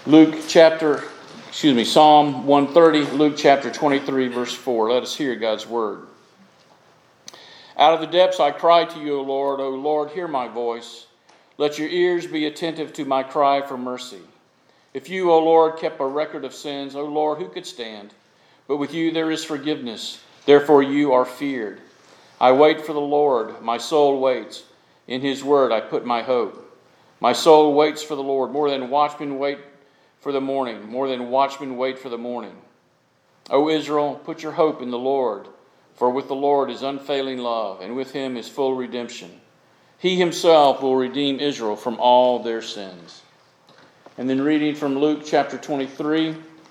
Psalm 130, Luke chapter 23, verse 4. Let us hear God's word. Out of the depths I cry to you, O Lord. O Lord, hear my voice. Let your ears be attentive to my cry for mercy. If you, O Lord, kept a record of sins, O Lord, who could stand? But with you there is forgiveness. Therefore you are feared. I wait for the Lord. My soul waits. In his word I put my hope. My soul waits for the Lord, more than watchmen wait for the morning, more than watchmen wait for the morning. O Israel, put your hope in the Lord, for with the Lord is unfailing love, and with him is full redemption. He himself will redeem Israel from all their sins. And then reading from Luke chapter 23.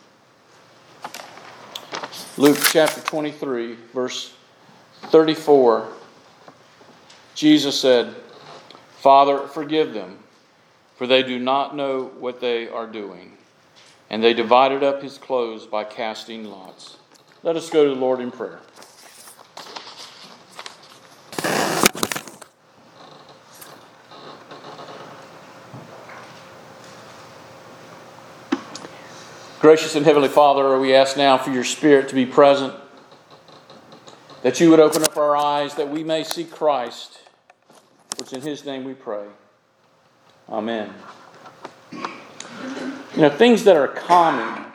Luke chapter 23, verse 34. Jesus said, Father, forgive them, for they do not know what they are doing. And they divided up his clothes by casting lots. Let us go to the Lord in prayer. Gracious and Heavenly Father, we ask now for your Spirit to be present, that you would open up our eyes, that we may see Christ, which in his name we pray. Amen. Things that are common,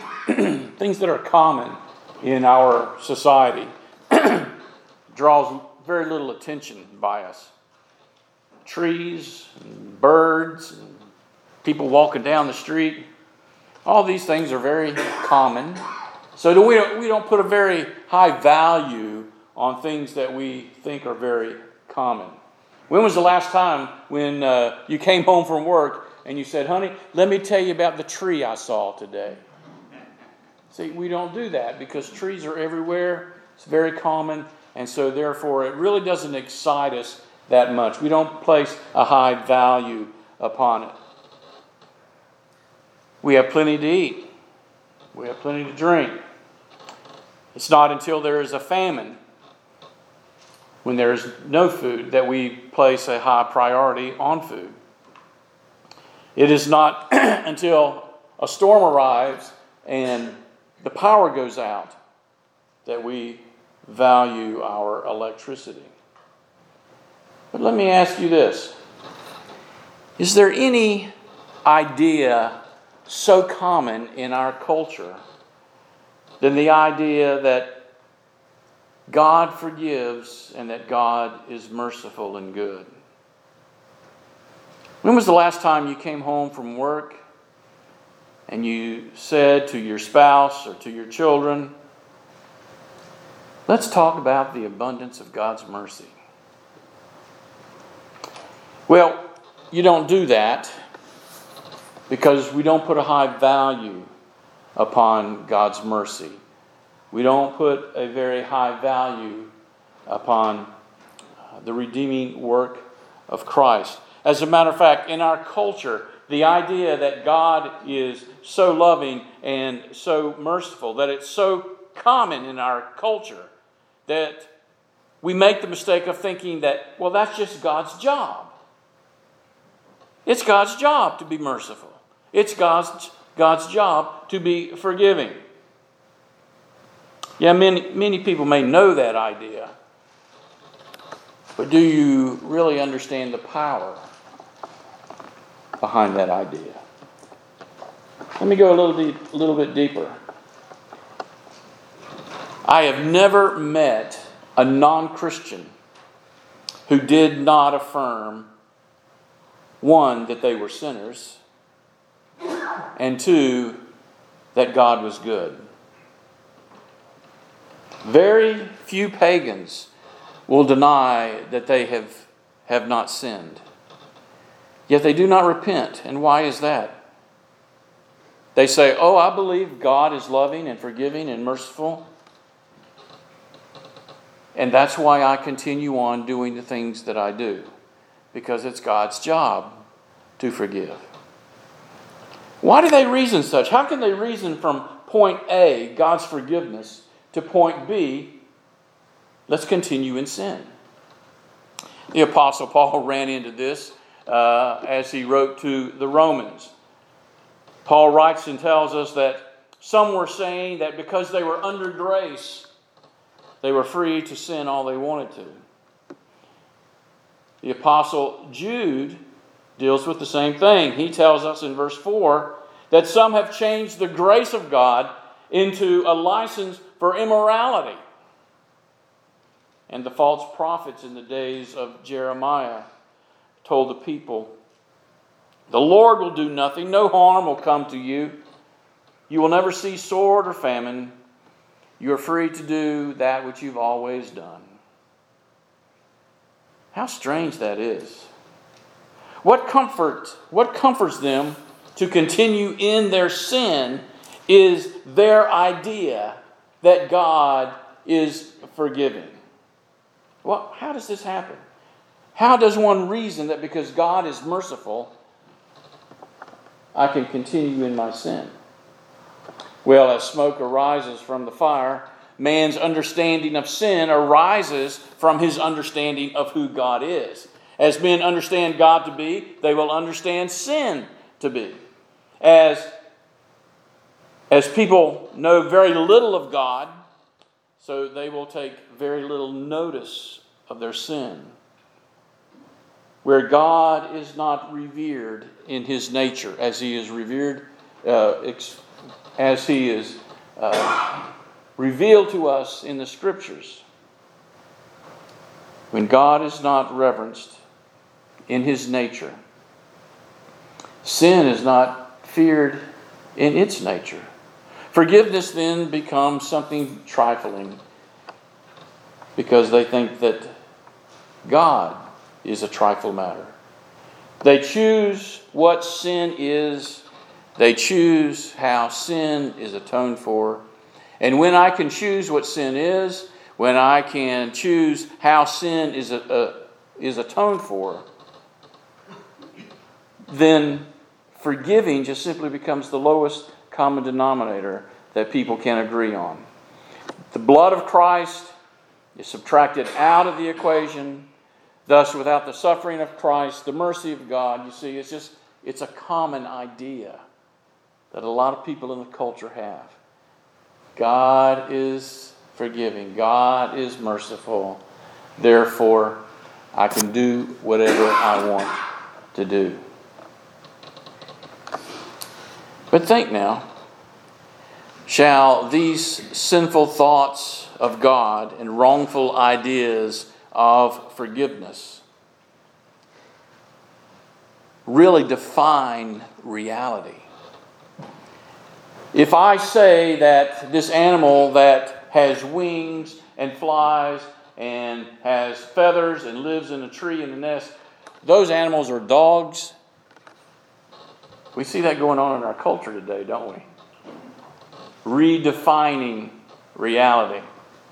in our society draws very little attention by us. Trees, and birds, and people walking down the street. All these things are very common. So we don't put a very high value on things that we think are very common. When was the last time when you came home from work and you said, honey, let me tell you about the tree I saw today? See, we don't do that because trees are everywhere. It's very common. And so therefore it really doesn't excite us that much. We don't place a high value upon it. We have plenty to eat. We have plenty to drink. It's not until there is a famine, when there is no food, that we place a high priority on food. It is not until a storm arrives and the power goes out that we value our electricity. But let me ask you this. Is there any idea so common in our culture than the idea that God forgives and that God is merciful and good? When was the last time you came home from work and you said to your spouse or to your children, let's talk about the abundance of God's mercy? Well, you don't do that because we don't put a high value upon God's mercy. We don't put a very high value upon the redeeming work of Christ. As a matter of fact, in our culture, the idea that God is so loving and so merciful, that it's so common in our culture that we make the mistake of thinking that, well, that's just God's job. It's God's job to be merciful. It's God's job to be forgiving. Yeah, many people may know that idea, but do you really understand the power behind that idea? Let me go a little bit deeper. I have never met a non-Christian who did not affirm, one, that they were sinners, and two, that God was good. Very few pagans will deny that they have not sinned. Yet they do not repent. And why is that? They say, oh, I believe God is loving and forgiving and merciful, and that's why I continue on doing the things that I do, because it's God's job to forgive. Why do they reason such? How can they reason from point A, God's forgiveness, to point B, let's continue in sin? The Apostle Paul ran into this as he wrote to the Romans. Paul writes and tells us that some were saying that because they were under grace, they were free to sin all they wanted to. The Apostle Jude deals with the same thing. He tells us in verse 4 that some have changed the grace of God into a license for immorality. And the false prophets in the days of Jeremiah told the people, "The Lord will do nothing, no harm will come to you. You will never see sword or famine. You are free to do that which you've always done." How strange that is. What comforts them to continue in their sin is their idea that God is forgiving. Well, how does this happen? How does one reason that because God is merciful, I can continue in my sin? Well, as smoke arises from the fire, man's understanding of sin arises from his understanding of who God is. As men understand God to be, they will understand sin to be. As people know very little of God, so they will take very little notice of their sin. Where God is not revered in His nature, as He is revered, as He is revealed to us in the Scriptures. When God is not reverenced in His nature, sin is not feared in its nature. Forgiveness then becomes something trifling because they think that God is a trifle matter. They choose what sin is. They choose how sin is atoned for. And when I can choose what sin is, when I can choose how sin is atoned for, then forgiving just simply becomes the lowest common denominator that people can agree on. The blood of Christ is subtracted out of the equation. Thus, without the suffering of Christ, the mercy of God, you see, it's a common idea that a lot of people in the culture have. God is forgiving. God is merciful. Therefore, I can do whatever I want to do. But think now, shall these sinful thoughts of God and wrongful ideas of forgiveness really define reality? If I say that this animal that has wings and flies and has feathers and lives in a tree in a nest, those animals are dogs. We see that going on in our culture today, don't we? Redefining reality.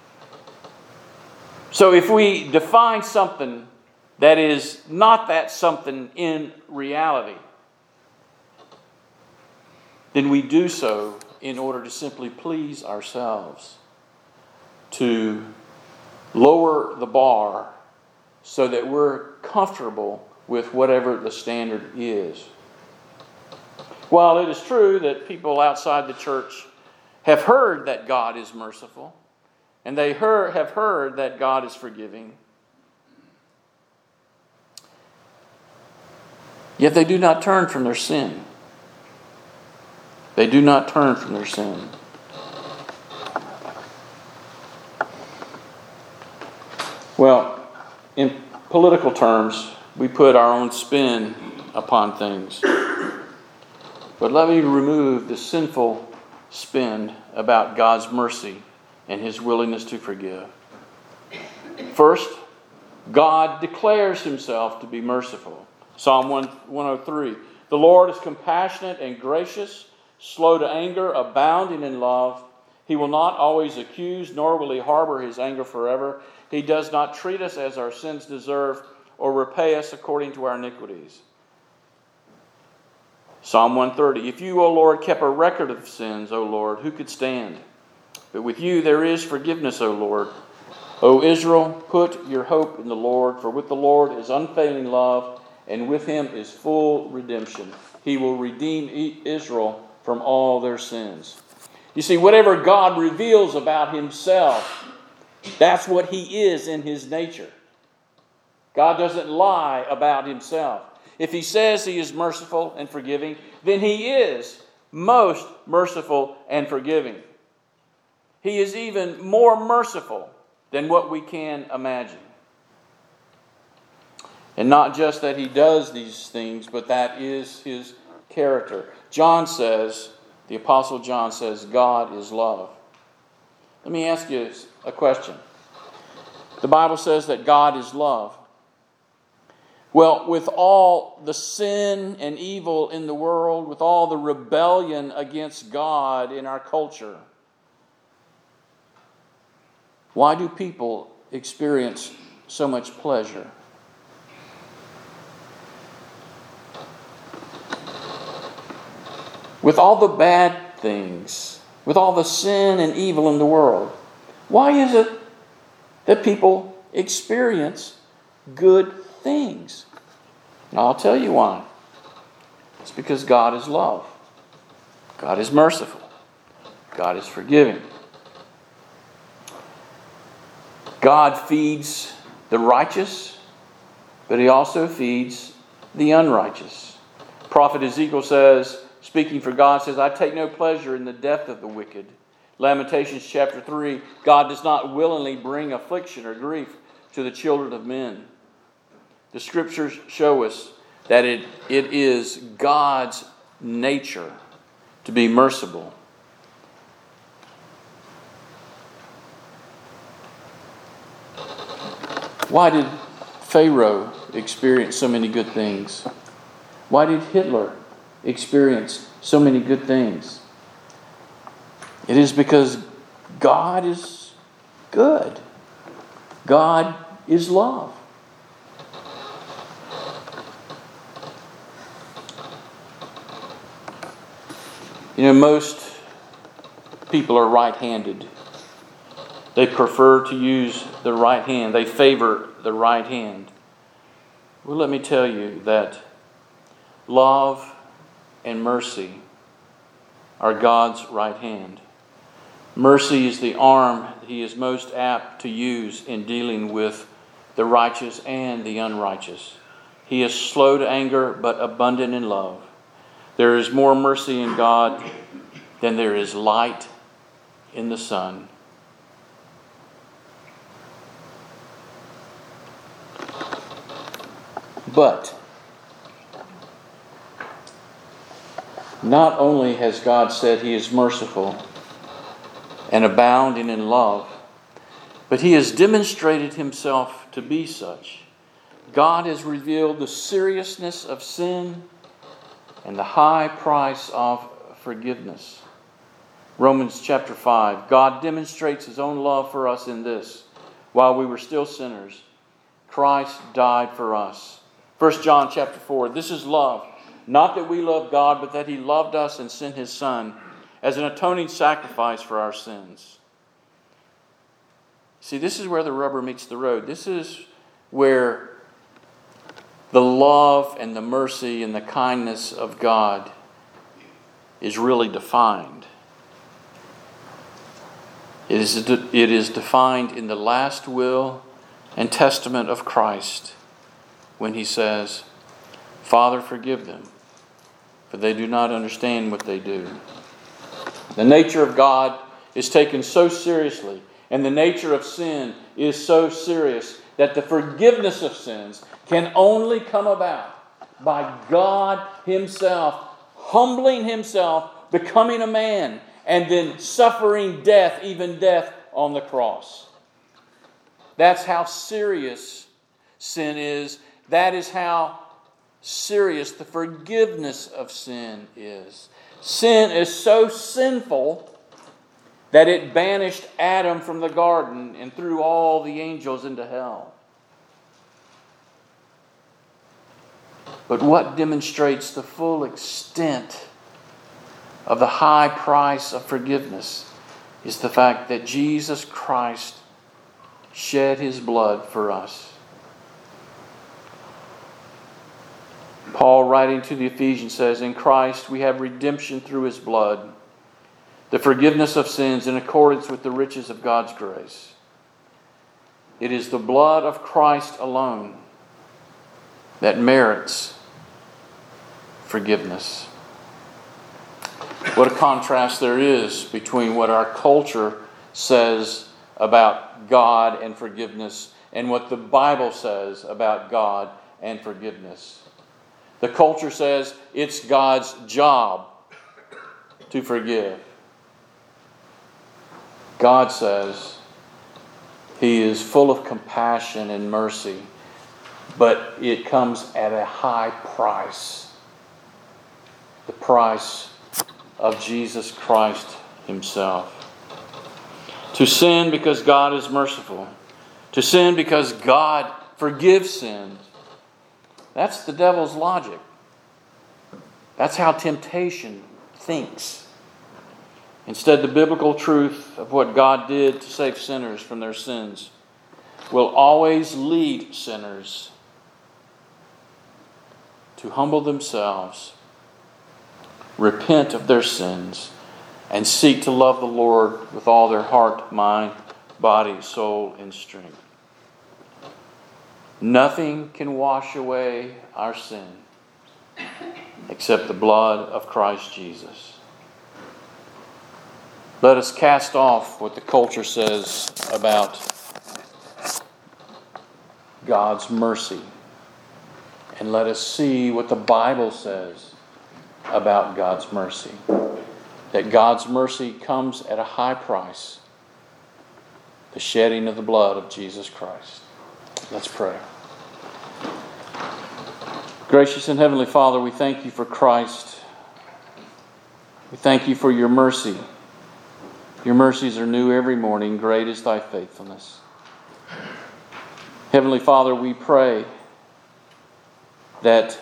So if we define something that is not that something in reality, then we do so in order to simply please ourselves, to lower the bar so that we're comfortable with whatever the standard is. While it is true that people outside the church have heard that God is merciful, and they have heard that God is forgiving, yet they do not turn from their sin. They do not turn from their sin. Well, in political terms, we put our own spin upon things. But let me remove the sinful spin about God's mercy and His willingness to forgive. First, God declares Himself to be merciful. Psalm 103. The Lord is compassionate and gracious, slow to anger, abounding in love. He will not always accuse, nor will He harbor His anger forever. He does not treat us as our sins deserve, or repay us according to our iniquities. Psalm 130. If you, O Lord, kept a record of sins, O Lord, who could stand? But with you there is forgiveness, O Lord. O Israel, put your hope in the Lord, for with the Lord is unfailing love, and with him is full redemption. He will redeem Israel from all their sins. You see, whatever God reveals about himself, that's what he is in his nature. God doesn't lie about himself. If he says he is merciful and forgiving, then he is most merciful and forgiving. He is even more merciful than what we can imagine. And not just that he does these things, but that is his character. John says, the Apostle John says, God is love. Let me ask you a question. The Bible says that God is love. Well, with all the sin and evil in the world, with all the rebellion against God in our culture, why do people experience so much pleasure? With all the bad things, with all the sin and evil in the world, why is it that people experience good things? And I'll tell you why. It's because God is love. God is merciful. God is forgiving. God feeds the righteous, but he also feeds the unrighteous. Prophet Ezekiel says, speaking for God, says, I take no pleasure in the death of the wicked. Lamentations chapter 3, God does not willingly bring affliction or grief to the children of men. The scriptures show us that it is God's nature to be merciful. Why did Pharaoh experience so many good things? Why did Hitler experience so many good things? It is because God is good. God is love. You know, most people are right-handed. They prefer to use the right hand. They favor the right hand. Well, let me tell you that love and mercy are God's right hand. Mercy is the arm he is most apt to use in dealing with the righteous and the unrighteous. He is slow to anger, but abundant in love. There is more mercy in God than there is light in the sun. But not only has God said he is merciful and abounding in love, but he has demonstrated himself to be such. God has revealed the seriousness of sin and the high price of forgiveness. Romans chapter 5, God demonstrates his own love for us in this: while we were still sinners, Christ died for us. 1 John chapter 4, this is love. Not that we love God, but that he loved us and sent his Son as an atoning sacrifice for our sins. See, this is where the rubber meets the road. This is where the love and the mercy and the kindness of God is really defined. It is defined in the last will and testament of Christ when he says, Father, forgive them, for they do not understand what they do. The nature of God is taken so seriously, and the nature of sin is so serious, that the forgiveness of sins can only come about by God himself, humbling himself, becoming a man, and then suffering death, even death on the cross. That's how serious sin is. That is how serious the forgiveness of sin is. Sin is so sinful that it banished Adam from the garden and threw all the angels into hell. But what demonstrates the full extent of the high price of forgiveness is the fact that Jesus Christ shed his blood for us. Paul, writing to the Ephesians, says, "In Christ we have redemption through His blood, the forgiveness of sins in accordance with the riches of God's grace." It is the blood of Christ alone that merits forgiveness. What a contrast there is between what our culture says about God and forgiveness and what the Bible says about God and forgiveness. The culture says it's God's job to forgive. God says He is full of compassion and mercy, but it comes at a high price. The price of Jesus Christ Himself. To sin because God is merciful. To sin because God forgives sins. That's the devil's logic. That's how temptation thinks. Instead, the biblical truth of what God did to save sinners from their sins will always lead sinners to humble themselves, repent of their sins, and seek to love the Lord with all their heart, mind, body, soul, and strength. Nothing can wash away our sin except the blood of Christ Jesus. Let us cast off what the culture says about God's mercy, and let us see what the Bible says about God's mercy. That God's mercy comes at a high price, the shedding of the blood of Jesus Christ. Let's pray. Gracious and Heavenly Father, we thank You for Christ. We thank You for Your mercy. Your mercies are new every morning. Great is Thy faithfulness. Heavenly Father, we pray that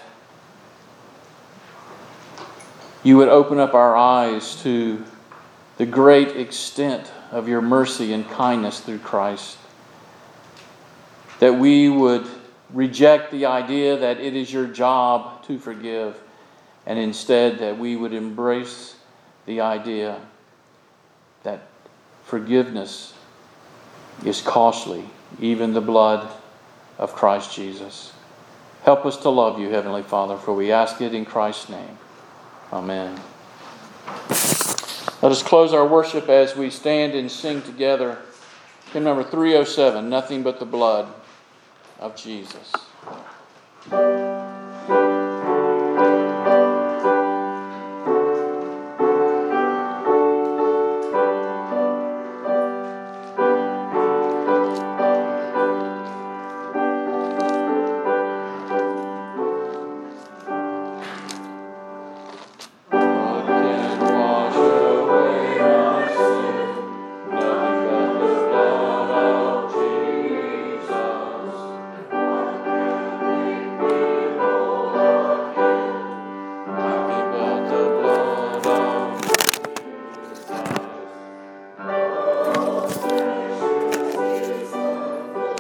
You would open up our eyes to the great extent of Your mercy and kindness through Christ. That we would reject the idea that it is Your job to forgive, and instead that we would embrace the idea that forgiveness is costly, even the blood of Christ Jesus. Help us to love You, Heavenly Father, for we ask it in Christ's name. Amen. Let us close our worship as we stand and sing together. Hymn number 307, Nothing But the Blood of Jesus.